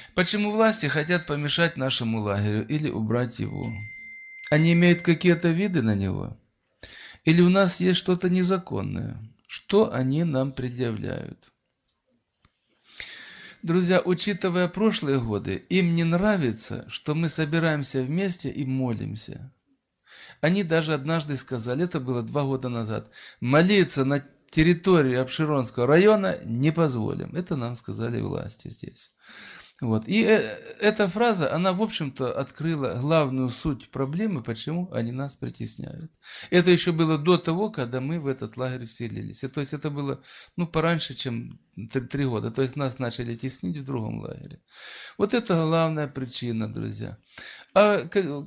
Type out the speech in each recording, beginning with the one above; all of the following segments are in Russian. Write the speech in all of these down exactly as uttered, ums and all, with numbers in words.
Почему власти хотят помешать нашему лагерю или убрать его? Они имеют какие-то виды на него? Или у нас есть что-то незаконное? Что они нам предъявляют? Друзья, учитывая прошлые годы, им не нравится, что мы собираемся вместе и молимся. Они даже однажды сказали, это было два года назад, молиться на территории Апшеронского района не позволим. Это нам сказали власти здесь. Вот. И эта фраза, она, в общем-то, открыла главную суть проблемы, почему они нас притесняют. Это еще было до того, когда мы в этот лагерь вселились. И, то есть это было ну, пораньше, чем три года. То есть нас начали теснить в другом лагере. Вот это главная причина, друзья. А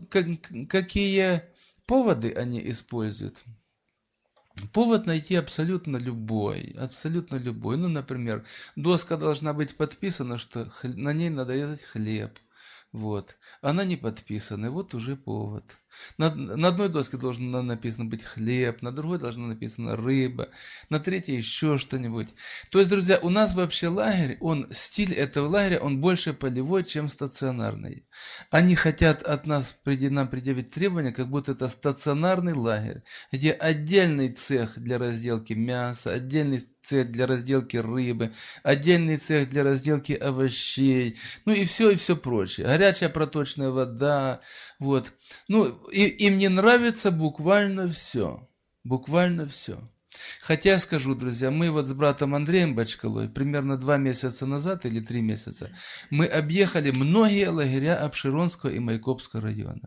какие поводы они используют? Повод найти абсолютно любой, абсолютно любой. Ну, например, доска должна быть подписана, что на ней надо резать хлеб. Вот. Она не подписана, вот уже повод. На, на одной доске должно написано быть хлеб, на другой должно написано рыба, на третьей еще что-нибудь. То есть, друзья, у нас вообще лагерь, он, стиль этого лагеря, он больше полевой, чем стационарный. Они хотят от нас, нам предъявить требования, как будто это стационарный лагерь, где отдельный цех для разделки мяса, отдельный цех для разделки рыбы, отдельный цех для разделки овощей, ну и все, и все прочее. Горячая проточная вода, вот. Ну, и, им не нравится буквально все, буквально все. Хотя я скажу, друзья, мы вот с братом Андреем Бочкалой примерно два месяца назад или три месяца, мы объехали многие лагеря Апшеронского и Майкопского района.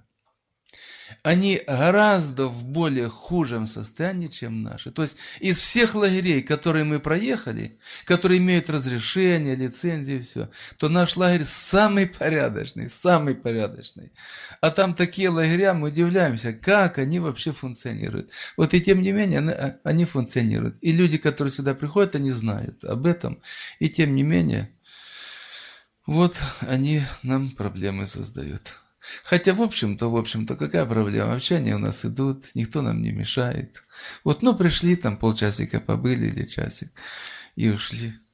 Они гораздо в более хужем состоянии, чем наши. То есть из всех лагерей, которые мы проехали, которые имеют разрешение, лицензии и все, то наш лагерь самый порядочный, самый порядочный. А там такие лагеря, мы удивляемся, как они вообще функционируют. Вот и тем не менее, они функционируют. И люди, которые сюда приходят, они знают об этом. И тем не менее, вот они нам проблемы создают. Хотя, в общем-то, в общем-то, какая проблема? Вообще они у нас идут, никто нам не мешает. Вот, ну, пришли, там полчасика побыли или часик и ушли.